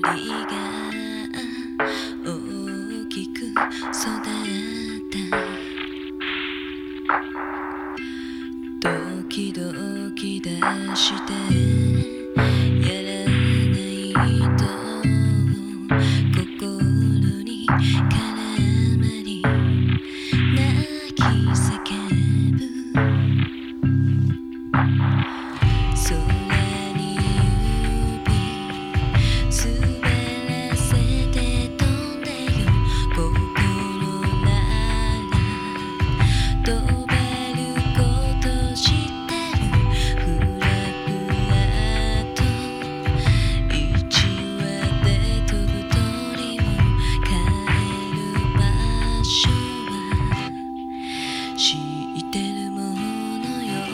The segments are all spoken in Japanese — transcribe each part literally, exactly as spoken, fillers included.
りが大きく育った時々出してやらないと心に絡まり泣き叫ぶ空に指滑らせて飛んでよ心なら飛べること知ってるふらふらといちわで飛ぶ鳥も帰る場所は知ってるものよ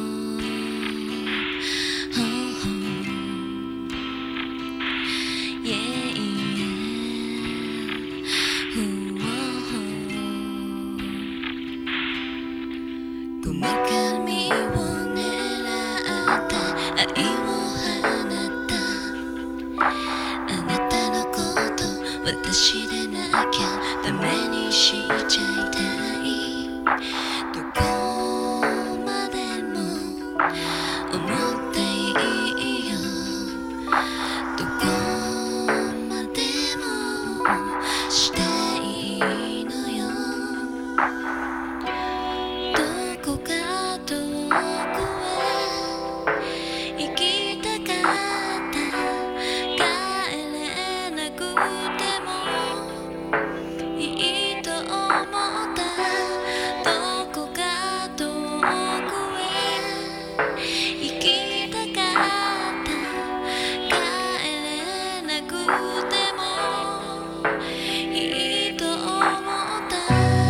こめかみを狙った愛を放ったあなたのこと私でなきゃダメにしちゃいたいどこまでも思っていいよどこまでもしていいのよどこか遠くへ行きたかった帰れなくてもいいと思ったどこか遠くへ行きたかった帰れなくてもいいと思った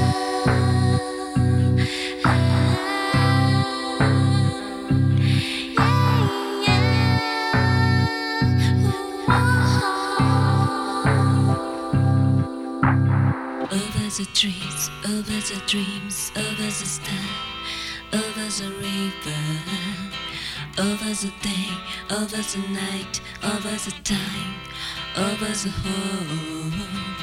Over the trees, over the dreams, over the star, over the river, over the day, over the night, over the time, over the hope.